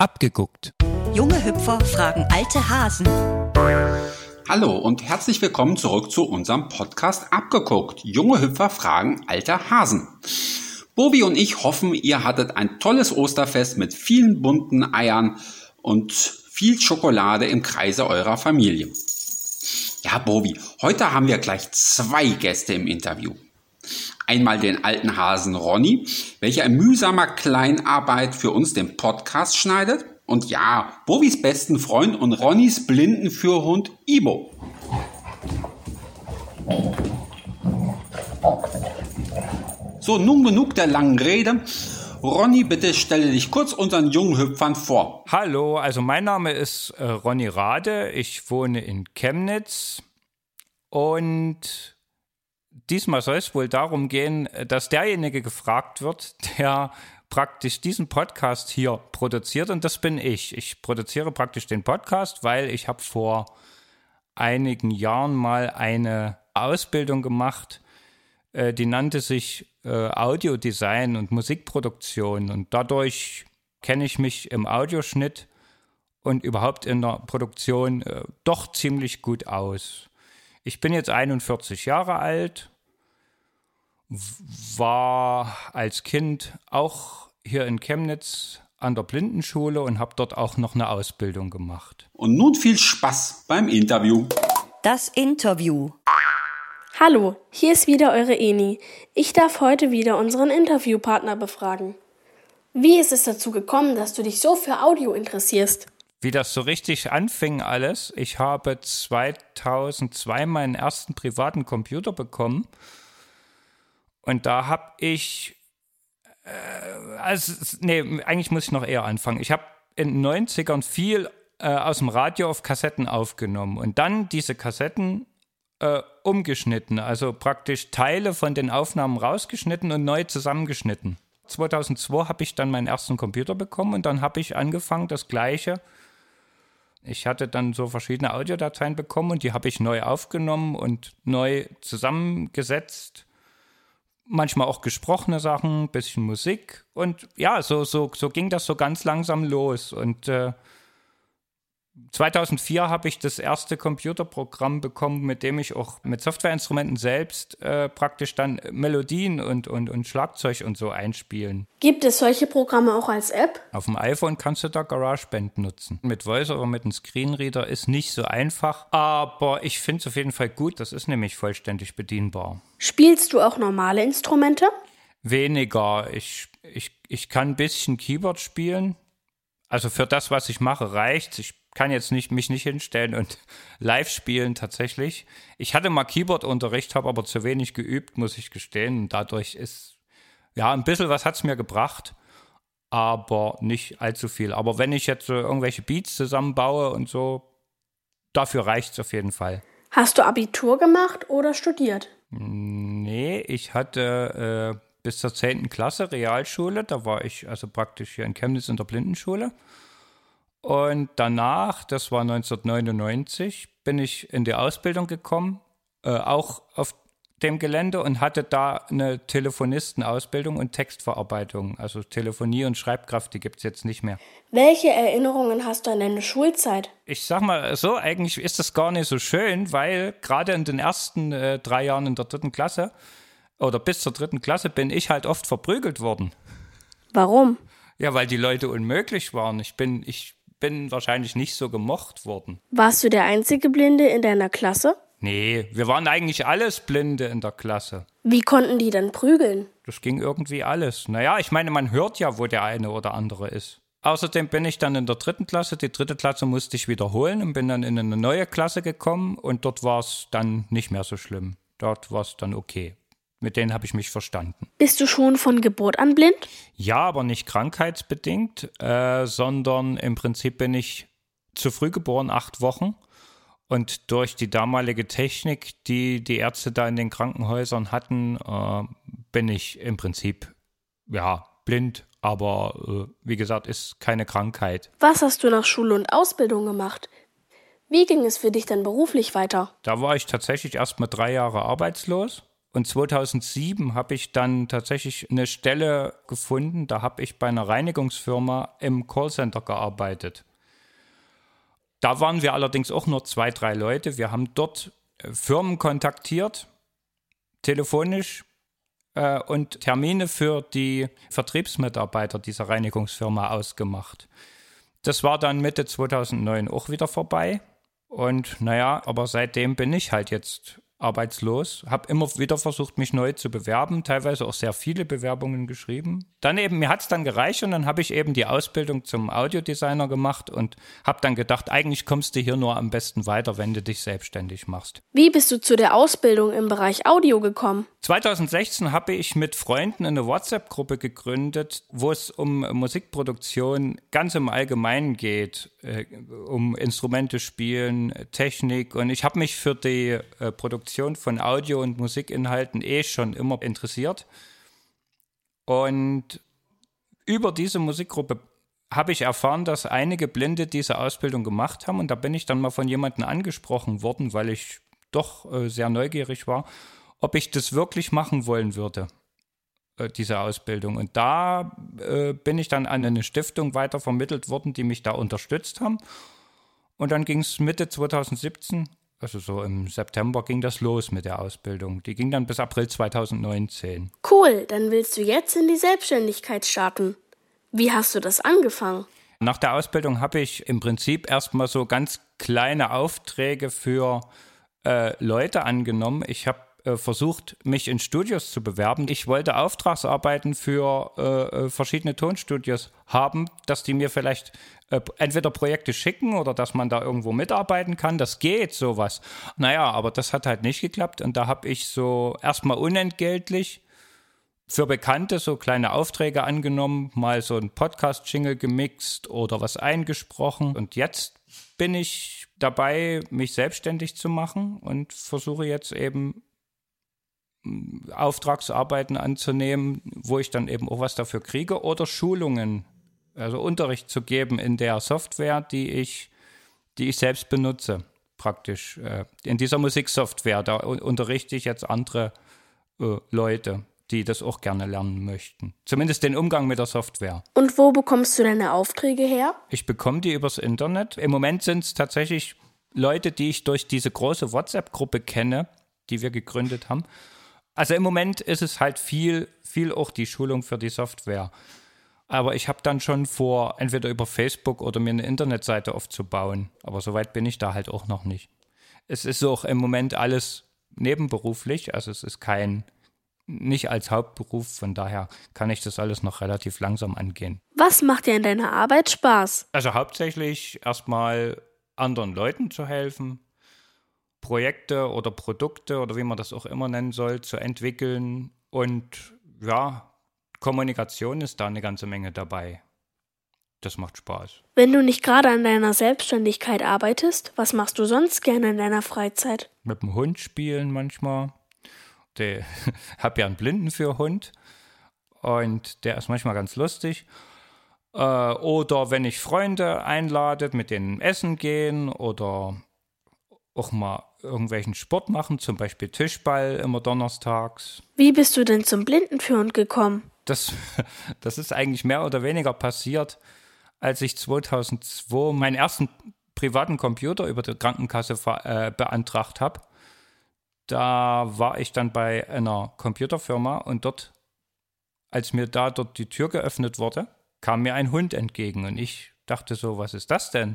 Abgeguckt. Junge Hüpfer fragen alte Hasen. Hallo und herzlich willkommen zurück zu unserem Podcast Abgeguckt. Junge Hüpfer fragen alte Hasen. Bobi und ich hoffen, ihr hattet ein tolles Osterfest mit vielen bunten Eiern und viel Schokolade im Kreise eurer Familie. Ja, Bobi, heute haben wir gleich 2 Gäste im Interview. Einmal den alten Hasen Ronny, welcher in mühsamer Kleinarbeit für uns den Podcast schneidet. Und ja, Bobis besten Freund und Ronnys Blindenführhund Ibo. So, nun genug der langen Rede. Ronny, bitte stelle dich kurz unseren jungen Hüpfern vor. Hallo, also mein Name ist Ronny Rade. Ich wohne in Chemnitz und diesmal soll es wohl darum gehen, dass derjenige gefragt wird, der praktisch diesen Podcast hier produziert, und das bin ich. Ich produziere praktisch den Podcast, weil ich habe vor einigen Jahren mal eine Ausbildung gemacht, die nannte sich Audiodesign und Musikproduktion, und dadurch kenne ich mich im Audioschnitt und überhaupt in der Produktion doch ziemlich gut aus. Ich bin jetzt 41 Jahre alt, war als Kind auch hier in Chemnitz an der Blindenschule und habe dort auch noch eine Ausbildung gemacht. Und nun viel Spaß beim Interview. Das Interview. Hallo, hier ist wieder eure Eni. Ich darf heute wieder unseren Interviewpartner befragen. Wie ist es dazu gekommen, dass du dich so für Audio interessierst? Wie das so richtig anfing alles, ich habe 2002 meinen ersten privaten Computer bekommen. Und da habe ich, eigentlich muss ich noch eher anfangen. Ich habe in den 90ern viel aus dem Radio auf Kassetten aufgenommen und dann diese Kassetten umgeschnitten, also praktisch Teile von den Aufnahmen rausgeschnitten und neu zusammengeschnitten. 2002 habe ich dann meinen ersten Computer bekommen und dann habe ich angefangen, das Gleiche. Ich hatte dann so verschiedene Audiodateien bekommen und die habe ich neu aufgenommen und neu zusammengesetzt. Manchmal auch gesprochene Sachen, ein bisschen Musik. Und ja, so ging das so ganz langsam los. Und 2004 habe ich das erste Computerprogramm bekommen, mit dem ich auch mit Softwareinstrumenten selbst praktisch dann Melodien und Schlagzeug und so einspielen. Gibt es solche Programme auch als App? Auf dem iPhone kannst du da GarageBand nutzen. Mit VoiceOver, mit einem Screenreader ist nicht so einfach, aber ich finde es auf jeden Fall gut. Das ist nämlich vollständig bedienbar. Spielst du auch normale Instrumente? Weniger. Ich kann ein bisschen Keyboard spielen. Also für das, was ich mache, reicht's. Ich kann jetzt mich nicht hinstellen und live spielen tatsächlich. Ich hatte mal Keyboard-Unterricht, habe aber zu wenig geübt, muss ich gestehen. Und dadurch ist, ja, ein bisschen was hat es mir gebracht, aber nicht allzu viel. Aber wenn ich jetzt so irgendwelche Beats zusammenbaue und so, dafür reicht es auf jeden Fall. Hast du Abitur gemacht oder studiert? Nee, ich hatte bis zur 10. Klasse Realschule. Da war ich also praktisch hier in Chemnitz in der Blindenschule. Und danach, das war 1999, bin ich in die Ausbildung gekommen, auch auf dem Gelände, und hatte da eine Telefonistenausbildung und Textverarbeitung. Also Telefonie und Schreibkraft, die gibt es jetzt nicht mehr. Welche Erinnerungen hast du an deine Schulzeit? Ich sag mal so, eigentlich ist das gar nicht so schön, weil gerade in den ersten 3 Jahren in der 3. Klasse oder bis zur 3. Klasse bin ich halt oft verprügelt worden. Warum? Ja, weil die Leute unmöglich waren. Ich bin wahrscheinlich nicht so gemocht worden. Warst du der einzige Blinde in deiner Klasse? Nee, wir waren eigentlich alles Blinde in der Klasse. Wie konnten die denn prügeln? Das ging irgendwie alles. Naja, ich meine, man hört ja, wo der eine oder andere ist. Außerdem bin ich dann in der 3. Klasse. Die 3. Klasse musste ich wiederholen und bin dann in eine neue Klasse gekommen. Und dort war es dann nicht mehr so schlimm. Dort war es dann okay. Mit denen habe ich mich verstanden. Bist du schon von Geburt an blind? Ja, aber nicht krankheitsbedingt, sondern im Prinzip bin ich zu früh geboren, 8 Wochen. Und durch die damalige Technik, die die Ärzte da in den Krankenhäusern hatten, bin ich im Prinzip, ja, blind. Aber wie gesagt, ist keine Krankheit. Was hast du nach Schule und Ausbildung gemacht? Wie ging es für dich dann beruflich weiter? Da war ich tatsächlich erst mal 3 Jahre arbeitslos. Und 2007 habe ich dann tatsächlich eine Stelle gefunden, da habe ich bei einer Reinigungsfirma im Callcenter gearbeitet. Da waren wir allerdings auch nur 2, 3 Leute. Wir haben dort Firmen kontaktiert, telefonisch, und Termine für die Vertriebsmitarbeiter dieser Reinigungsfirma ausgemacht. Das war dann Mitte 2009 auch wieder vorbei. Und aber seitdem bin ich halt jetzt arbeitslos, habe immer wieder versucht, mich neu zu bewerben, teilweise auch sehr viele Bewerbungen geschrieben. Dann eben, mir hat es dann gereicht und dann habe ich eben die Ausbildung zum Audiodesigner gemacht und habe dann gedacht, eigentlich kommst du hier nur am besten weiter, wenn du dich selbstständig machst. Wie bist du zu der Ausbildung im Bereich Audio gekommen? 2016 habe ich mit Freunden eine WhatsApp-Gruppe gegründet, wo es um Musikproduktion ganz im Allgemeinen geht, um Instrumente spielen, Technik, und ich habe mich für die Produktion von Audio- und Musikinhalten schon immer interessiert. Und über diese Musikgruppe habe ich erfahren, dass einige Blinde diese Ausbildung gemacht haben, und da bin ich dann mal von jemandem angesprochen worden, weil ich doch sehr neugierig war, ob ich das wirklich machen wollen würde, diese Ausbildung. Und da bin ich dann an eine Stiftung weitervermittelt worden, die mich da unterstützt haben. Und dann ging es Mitte 2017, also so im September, ging das los mit der Ausbildung. Die ging dann bis April 2019. Cool, dann willst du jetzt in die Selbstständigkeit starten. Wie hast du das angefangen? Nach der Ausbildung habe ich im Prinzip erstmal so ganz kleine Aufträge für Leute angenommen. Ich habe versucht, mich in Studios zu bewerben. Ich wollte Auftragsarbeiten für verschiedene Tonstudios haben, dass die mir vielleicht entweder Projekte schicken oder dass man da irgendwo mitarbeiten kann. Das geht, sowas. Aber das hat halt nicht geklappt, und da habe ich so erstmal unentgeltlich für Bekannte so kleine Aufträge angenommen, mal so einen Podcast-Jingle gemixt oder was eingesprochen, und jetzt bin ich dabei, mich selbstständig zu machen und versuche jetzt eben Auftragsarbeiten anzunehmen, wo ich dann eben auch was dafür kriege, oder Schulungen, also Unterricht zu geben in der Software, die ich selbst benutze, praktisch. In dieser Musiksoftware, da unterrichte ich jetzt andere Leute, die das auch gerne lernen möchten. Zumindest den Umgang mit der Software. Und wo bekommst du deine Aufträge her? Ich bekomme die übers Internet. Im Moment sind es tatsächlich Leute, die ich durch diese große WhatsApp-Gruppe kenne, die wir gegründet haben. Also im Moment ist es halt viel auch die Schulung für die Software. Aber ich habe dann schon vor, entweder über Facebook oder mir eine Internetseite aufzubauen. Aber soweit bin ich da halt auch noch nicht. Es ist auch im Moment alles nebenberuflich, also es ist nicht als Hauptberuf, von daher kann ich das alles noch relativ langsam angehen. Was macht dir in deiner Arbeit Spaß? Also hauptsächlich erstmal anderen Leuten zu helfen, Projekte oder Produkte oder wie man das auch immer nennen soll, zu entwickeln, und Kommunikation ist da eine ganze Menge dabei. Das macht Spaß. Wenn du nicht gerade an deiner Selbstständigkeit arbeitest, was machst du sonst gerne in deiner Freizeit? Mit dem Hund spielen manchmal. Ich habe ja einen Blindenführhund und der ist manchmal ganz lustig. Oder wenn ich Freunde einlade, mit denen essen gehen oder auch mal irgendwelchen Sport machen, zum Beispiel Tischball immer donnerstags. Wie bist du denn zum Blindenführhund gekommen? Das ist eigentlich mehr oder weniger passiert, als ich 2002 meinen ersten privaten Computer über die Krankenkasse beantragt habe. Da war ich dann bei einer Computerfirma, und dort, als mir dort die Tür geöffnet wurde, kam mir ein Hund entgegen, und ich dachte so, was ist das denn?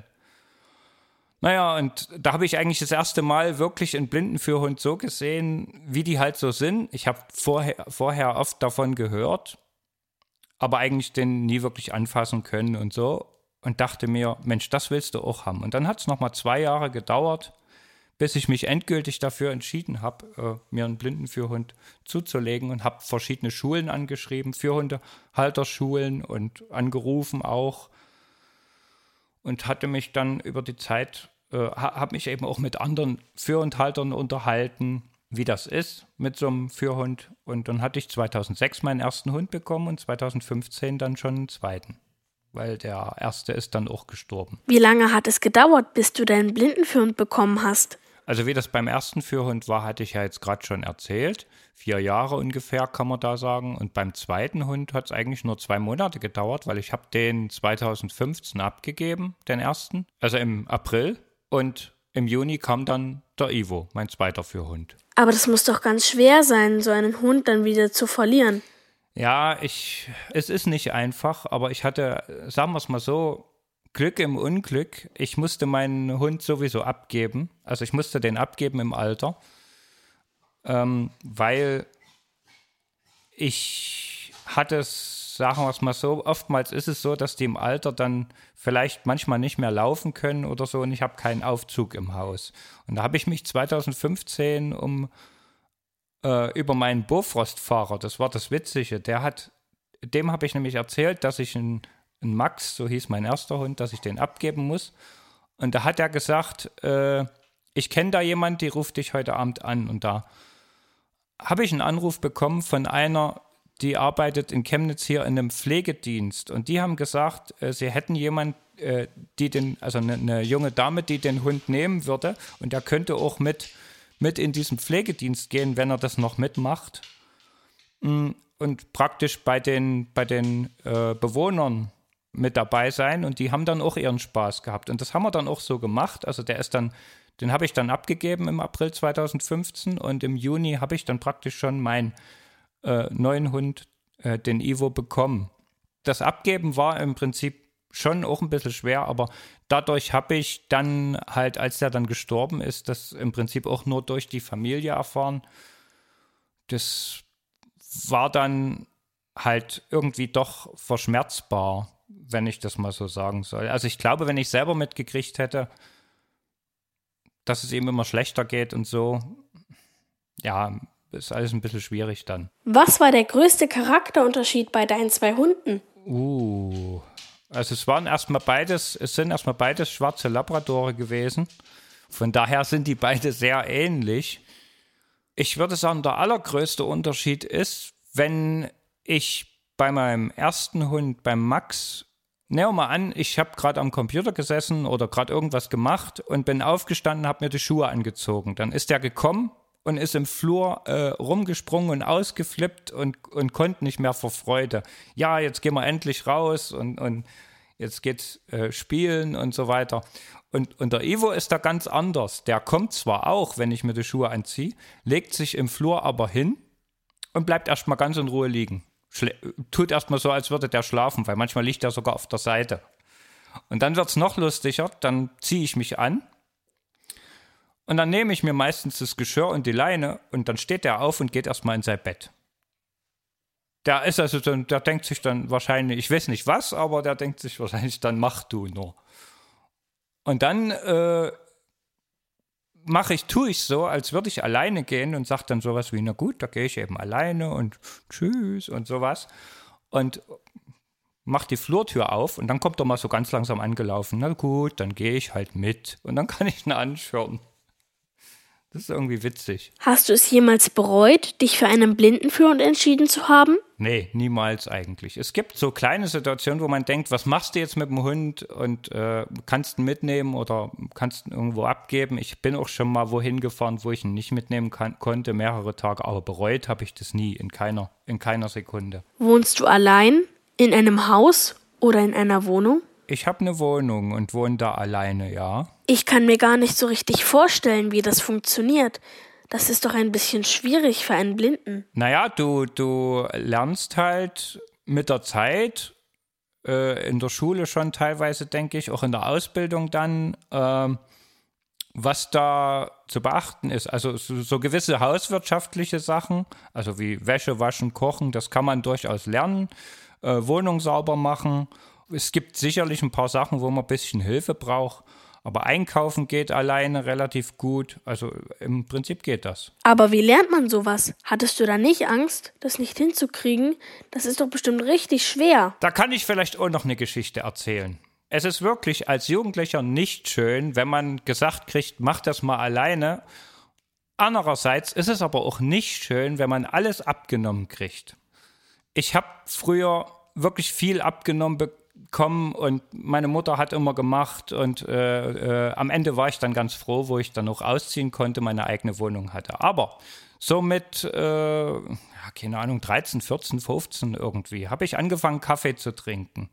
Und da habe ich eigentlich das erste Mal wirklich einen Blindenführhund so gesehen, wie die halt so sind. Ich habe vorher oft davon gehört, aber eigentlich den nie wirklich anfassen können und so, und dachte mir, Mensch, das willst du auch haben. Und dann hat es nochmal 2 Jahre gedauert, bis ich mich endgültig dafür entschieden habe, mir einen Blindenführhund zuzulegen, und habe verschiedene Schulen angeschrieben, Führhundehalterschulen, und angerufen auch, und hatte mich dann über die Zeit, habe mich eben auch mit anderen Führhundhaltern unterhalten, wie das ist mit so einem Führhund, und dann hatte ich 2006 meinen ersten Hund bekommen und 2015 dann schon einen zweiten, weil der erste ist dann auch gestorben. Wie lange hat es gedauert, bis du deinen Blindenführhund bekommen hast? Also wie das beim ersten Führhund war, hatte ich ja jetzt gerade schon erzählt. 4 Jahre ungefähr, kann man da sagen. Und beim zweiten Hund hat es eigentlich nur 2 Monate gedauert, weil ich habe den 2015 abgegeben, den ersten, also im April. Und im Juni kam dann der Ivo, mein zweiter Führhund. Aber das muss doch ganz schwer sein, so einen Hund dann wieder zu verlieren. Ja, es ist nicht einfach, aber ich hatte, sagen wir es mal so, Glück im Unglück. Ich musste meinen Hund sowieso abgeben. Also ich musste den abgeben im Alter, weil ich hatte es, sagen wir es mal so, oftmals ist es so, dass die im Alter dann vielleicht manchmal nicht mehr laufen können oder so und ich habe keinen Aufzug im Haus. Und da habe ich mich 2015 über meinen Bofrost-Fahrer, das war das Witzige, dem habe ich nämlich erzählt, dass ich einen Max, so hieß mein erster Hund, dass ich den abgeben muss. Und da hat er gesagt, ich kenne da jemand, die ruft dich heute Abend an. Und da habe ich einen Anruf bekommen von einer, die arbeitet in Chemnitz hier in einem Pflegedienst. Und die haben gesagt, sie hätten jemand, also eine junge Dame, die den Hund nehmen würde. Und der könnte auch mit in diesen Pflegedienst gehen, wenn er das noch mitmacht. Und praktisch bei den Bewohnern mit dabei sein und die haben dann auch ihren Spaß gehabt. Und das haben wir dann auch so gemacht. Also den habe ich dann abgegeben im April 2015 und im Juni habe ich dann praktisch schon meinen neuen Hund, den Ivo, bekommen. Das Abgeben war im Prinzip schon auch ein bisschen schwer, aber dadurch habe ich dann halt, als der dann gestorben ist, das im Prinzip auch nur durch die Familie erfahren. Das war dann halt irgendwie doch verschmerzbar, wenn ich das mal so sagen soll. Also ich glaube, wenn ich selber mitgekriegt hätte, dass es ihm immer schlechter geht und so, ja, ist alles ein bisschen schwierig dann. Was war der größte Charakterunterschied bei deinen 2 Hunden? Also es sind erstmal beides schwarze Labradore gewesen. Von daher sind die beide sehr ähnlich. Ich würde sagen, der allergrößte Unterschied ist, wenn ich bei meinem ersten Hund, beim Max, nehmen wir mal an, ich habe gerade am Computer gesessen oder gerade irgendwas gemacht und bin aufgestanden, habe mir die Schuhe angezogen. Dann ist der gekommen und ist im Flur rumgesprungen und ausgeflippt und konnte nicht mehr vor Freude. Ja, jetzt gehen wir endlich raus und jetzt geht's spielen und so weiter. Und der Ivo ist da ganz anders. Der kommt zwar auch, wenn ich mir die Schuhe anziehe, legt sich im Flur aber hin und bleibt erstmal ganz in Ruhe liegen. Tut erstmal so, als würde der schlafen, weil manchmal liegt er sogar auf der Seite. Und dann wird es noch lustiger, dann ziehe ich mich an und dann nehme ich mir meistens das Geschirr und die Leine und dann steht der auf und geht erstmal in sein Bett. Der denkt sich dann wahrscheinlich, ich weiß nicht was, aber der denkt sich wahrscheinlich dann, mach du nur. Und dann tue ich so, als würde ich alleine gehen und sage dann sowas wie, na gut, da gehe ich eben alleine und tschüss und sowas. Und mache die Flurtür auf und dann kommt er mal so ganz langsam angelaufen. Na gut, dann gehe ich halt mit und dann kann ich ihn anschauen. Das ist irgendwie witzig. Hast du es jemals bereut, dich für einen Blindenführhund entschieden zu haben? Nee, niemals eigentlich. Es gibt so kleine Situationen, wo man denkt, was machst du jetzt mit dem Hund und kannst ihn mitnehmen oder kannst ihn irgendwo abgeben. Ich bin auch schon mal wohin gefahren, wo ich ihn nicht mitnehmen konnte, mehrere Tage, aber bereut habe ich das nie, in keiner Sekunde. Wohnst du allein, in einem Haus oder in einer Wohnung? Ich habe eine Wohnung und wohne da alleine, ja. Ich kann mir gar nicht so richtig vorstellen, wie das funktioniert. Das ist doch ein bisschen schwierig für einen Blinden. Naja, du lernst halt mit der Zeit, in der Schule schon teilweise, denke ich, auch in der Ausbildung dann, was da zu beachten ist. Also so gewisse hauswirtschaftliche Sachen, also wie Wäsche waschen, kochen, das kann man durchaus lernen, Wohnung sauber machen. Es gibt sicherlich ein paar Sachen, wo man ein bisschen Hilfe braucht. Aber einkaufen geht alleine relativ gut. Also im Prinzip geht das. Aber wie lernt man sowas? Hattest du da nicht Angst, das nicht hinzukriegen? Das ist doch bestimmt richtig schwer. Da kann ich vielleicht auch noch eine Geschichte erzählen. Es ist wirklich als Jugendlicher nicht schön, wenn man gesagt kriegt, mach das mal alleine. Andererseits ist es aber auch nicht schön, wenn man alles abgenommen kriegt. Ich habe früher wirklich viel abgenommen kommen und meine Mutter hat immer gemacht und am Ende war ich dann ganz froh, wo ich dann auch ausziehen konnte, meine eigene Wohnung hatte. Aber so mit, keine Ahnung, 13, 14, 15 irgendwie, habe ich angefangen, Kaffee zu trinken.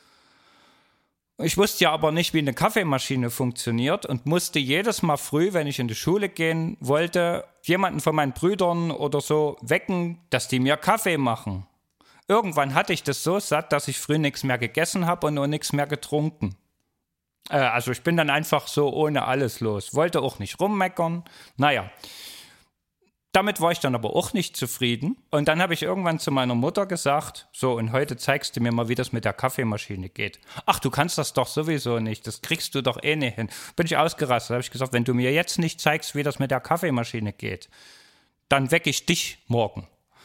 Ich wusste ja aber nicht, wie eine Kaffeemaschine funktioniert und musste jedes Mal früh, wenn ich in die Schule gehen wollte, jemanden von meinen Brüdern oder so wecken, dass die mir Kaffee machen. Irgendwann hatte ich das so satt, dass ich früh nichts mehr gegessen habe und auch nichts mehr getrunken. Also ich bin dann einfach so ohne alles los. Wollte auch nicht rummeckern. Naja, damit war ich dann aber auch nicht zufrieden. Und dann habe ich irgendwann zu meiner Mutter gesagt, so, und heute zeigst du mir mal, wie das mit der Kaffeemaschine geht. Ach, du kannst das doch sowieso nicht, das kriegst du doch eh nicht hin. Bin ich ausgerastet, habe ich gesagt, wenn du mir jetzt nicht zeigst, wie das mit der Kaffeemaschine geht, dann wecke ich dich morgen.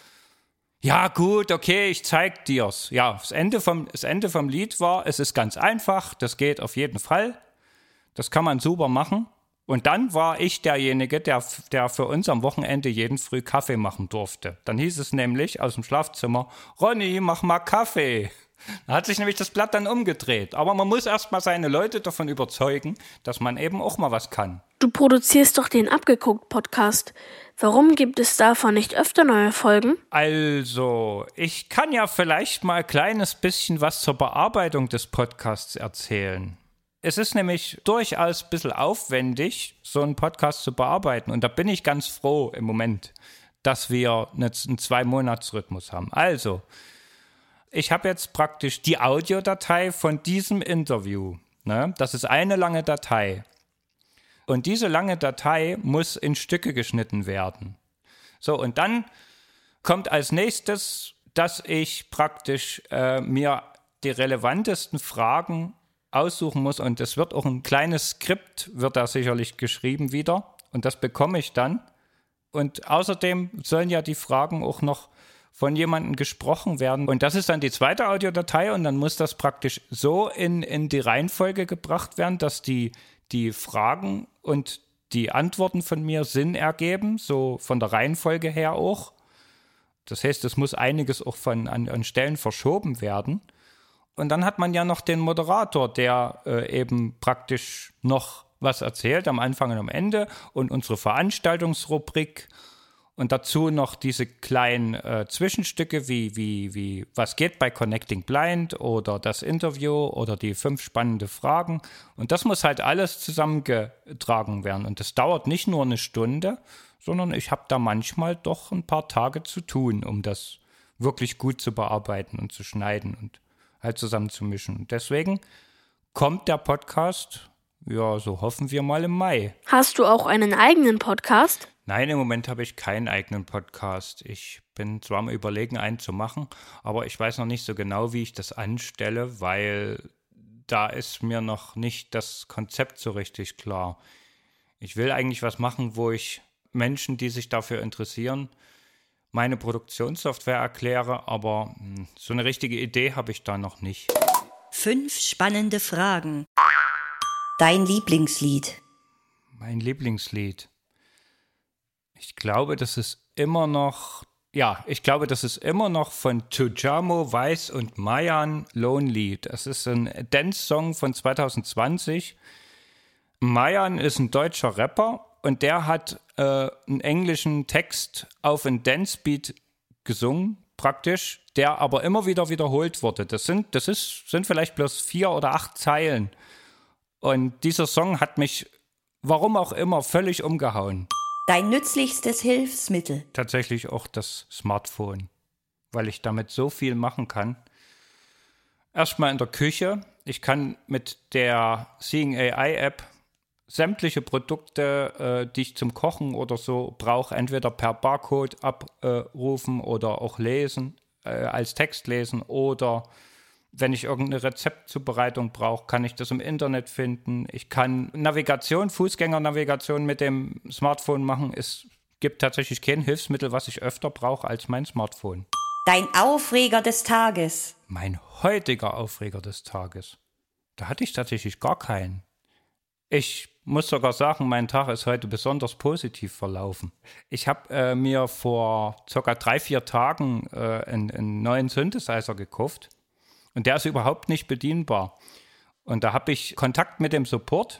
Ja gut, okay, ich zeig dir's. Ja, das Ende vom Lied war, es ist ganz einfach, das geht auf jeden Fall. Das kann man super machen. Und dann war ich derjenige, der für uns am Wochenende jeden Früh Kaffee machen durfte. Dann hieß es nämlich aus dem Schlafzimmer, Ronny, mach mal Kaffee. Da hat sich nämlich das Blatt dann umgedreht. Aber man muss erst mal seine Leute davon überzeugen, dass man eben auch mal was kann. Du produzierst doch den Abgeguckt-Podcast. Warum gibt es davon nicht öfter neue Folgen? Also, ich kann ja vielleicht mal ein kleines bisschen was zur Bearbeitung des Podcasts erzählen. Es ist nämlich durchaus ein bisschen aufwendig, so einen Podcast zu bearbeiten. Und da bin ich ganz froh im Moment, dass wir einen 2-Monats-Rhythmus haben. Also, ich habe jetzt praktisch die Audiodatei von diesem Interview. Ne? Das ist eine lange Datei. Und diese lange Datei muss in Stücke geschnitten werden. So, und dann kommt als nächstes, dass ich praktisch mir die relevantesten Fragen aussuchen muss. Und es wird auch ein kleines Skript, wird da sicherlich geschrieben wieder. Und das bekomme ich dann. Und außerdem sollen ja die Fragen auch noch von jemandem gesprochen werden. Und das ist dann die zweite Audiodatei. Und dann muss das praktisch so in die Reihenfolge gebracht werden, dass die Fragen und die Antworten von mir Sinn ergeben, so von der Reihenfolge her auch. Das heißt, es muss einiges auch an Stellen verschoben werden. Und dann hat man ja noch den Moderator, der eben praktisch noch was erzählt am Anfang und am Ende und unsere Veranstaltungsrubrik und dazu noch diese kleinen Zwischenstücke wie was geht bei Connecting Blind oder das Interview oder die 5 spannende Fragen. Und das muss halt alles zusammengetragen werden. Und das dauert nicht nur eine Stunde, sondern ich habe da manchmal doch ein paar Tage zu tun, um das wirklich gut zu bearbeiten und zu schneiden und halt zusammenzumischen. Und deswegen kommt der Podcast, ja, so hoffen wir mal im Mai. Hast du auch einen eigenen Podcast? Nein, im Moment habe ich keinen eigenen Podcast. Ich bin zwar am Überlegen, einen zu machen, aber ich weiß noch nicht so genau, wie ich das anstelle, weil da ist mir noch nicht das Konzept so richtig klar. Ich will eigentlich was machen, wo ich Menschen, die sich dafür interessieren, meine Produktionssoftware erkläre, aber so eine richtige Idee habe ich da noch nicht. 5 spannende Fragen. Dein Lieblingslied? Mein Lieblingslied. Ich glaube, das ist immer noch von Tujamo, Weiß und Mayan, Lonely. Das ist ein Dance-Song von 2020. Mayan ist ein deutscher Rapper und der hat einen englischen Text auf einen Dance-Beat gesungen, praktisch, der aber immer wieder wiederholt wurde. Das sind vielleicht bloß 4 oder 8 Zeilen. Und dieser Song hat mich, warum auch immer, völlig umgehauen. Dein nützlichstes Hilfsmittel? Tatsächlich auch das Smartphone, weil ich damit so viel machen kann. Erstmal in der Küche. Ich kann mit der Seeing AI App sämtliche Produkte, die ich zum Kochen oder so brauche, entweder per Barcode abrufen oder auch lesen, als Text lesen, oder wenn ich irgendeine Rezeptzubereitung brauche, kann ich das im Internet finden. Ich kann Fußgängernavigation mit dem Smartphone machen. Es gibt tatsächlich kein Hilfsmittel, was ich öfter brauche als mein Smartphone. Dein Aufreger des Tages? Mein heutiger Aufreger des Tages? Da hatte ich tatsächlich gar keinen. Ich muss sogar sagen, mein Tag ist heute besonders positiv verlaufen. Ich habe mir vor ca. 3-4 Tagen einen neuen Synthesizer gekauft. Und der ist überhaupt nicht bedienbar. Und da habe ich Kontakt mit dem Support.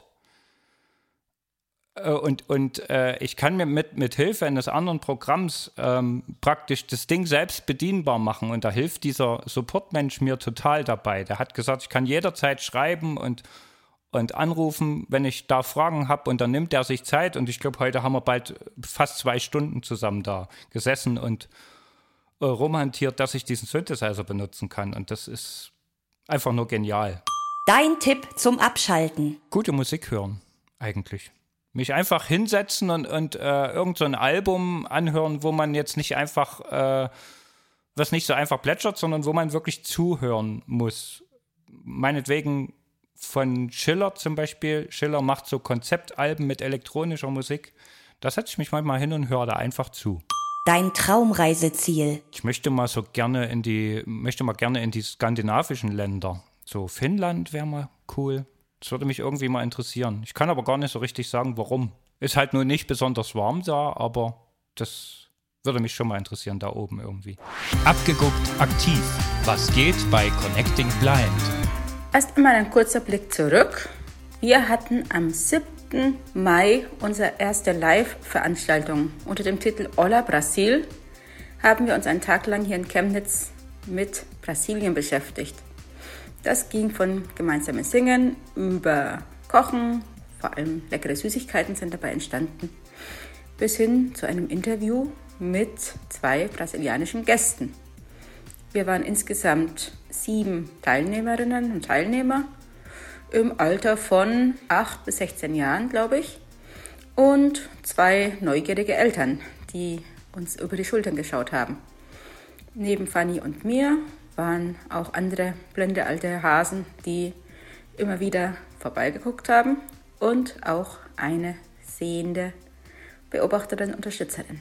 Und ich kann mir mit Hilfe eines anderen Programms praktisch das Ding selbst bedienbar machen. Und da hilft dieser Supportmensch mir total dabei. Der hat gesagt, ich kann jederzeit schreiben und anrufen, wenn ich da Fragen habe. Und dann nimmt er sich Zeit. Und ich glaube, heute haben wir bald fast 2 Stunden zusammen da gesessen und rumhantiert, dass ich diesen Synthesizer benutzen kann. Und das ist einfach nur genial. Dein Tipp zum Abschalten. Gute Musik hören, eigentlich. Mich einfach hinsetzen und irgend so ein Album anhören, wo man jetzt nicht einfach, was nicht so einfach plätschert, sondern wo man wirklich zuhören muss. Meinetwegen von Schiller zum Beispiel. Schiller macht so Konzeptalben mit elektronischer Musik. Da setze ich mich manchmal hin und höre da einfach zu. Dein Traumreiseziel. Ich möchte mal gerne in die skandinavischen Länder. So Finnland wäre mal cool. Das würde mich irgendwie mal interessieren. Ich kann aber gar nicht so richtig sagen, warum. Ist halt nur nicht besonders warm da, aber das würde mich schon mal interessieren, da oben irgendwie. Abgeguckt aktiv. Was geht bei Connecting Blind? Erst einmal ein kurzer Blick zurück. Wir hatten am 7. Mai unsere erste Live-Veranstaltung. Unter dem Titel Olá Brasil haben wir uns einen Tag lang hier in Chemnitz mit Brasilien beschäftigt. Das ging von gemeinsames Singen über Kochen, vor allem leckere Süßigkeiten sind dabei entstanden, bis hin zu einem Interview mit 2 brasilianischen Gästen. Wir waren insgesamt 7 Teilnehmerinnen und Teilnehmer im Alter von 8 bis 16 Jahren, glaube ich, und 2 neugierige Eltern, die uns über die Schultern geschaut haben. Neben Fanny und mir waren auch andere blinde alte Hasen, die immer wieder vorbeigeguckt haben und auch eine sehende Beobachterin, Unterstützerin.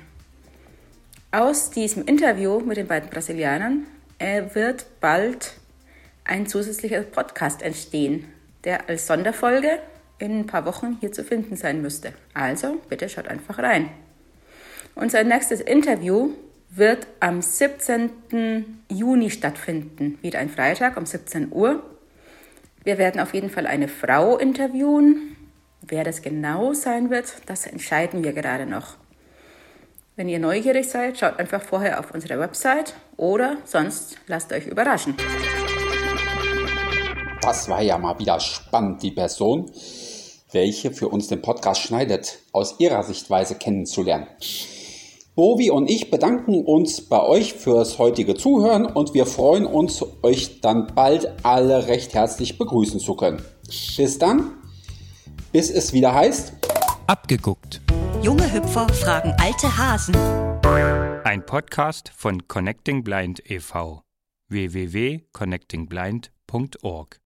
Aus diesem Interview mit den beiden Brasilianern wird bald ein zusätzlicher Podcast entstehen, der als Sonderfolge in ein paar Wochen hier zu finden sein müsste. Also bitte schaut einfach rein. Unser nächstes Interview wird am 17. Juni stattfinden, wieder ein Freitag um 17 Uhr. Wir werden auf jeden Fall eine Frau interviewen. Wer das genau sein wird, das entscheiden wir gerade noch. Wenn ihr neugierig seid, schaut einfach vorher auf unsere Website oder sonst lasst euch überraschen. Das war ja mal wieder spannend, die Person, welche für uns den Podcast schneidet, aus ihrer Sichtweise kennenzulernen. Bovi und ich bedanken uns bei euch fürs heutige Zuhören und wir freuen uns, euch dann bald alle recht herzlich begrüßen zu können. Bis dann, bis es wieder heißt: Abgeguckt. Junge Hüpfer fragen alte Hasen. Ein Podcast von Connecting Blind e.V. www.connectingblind.org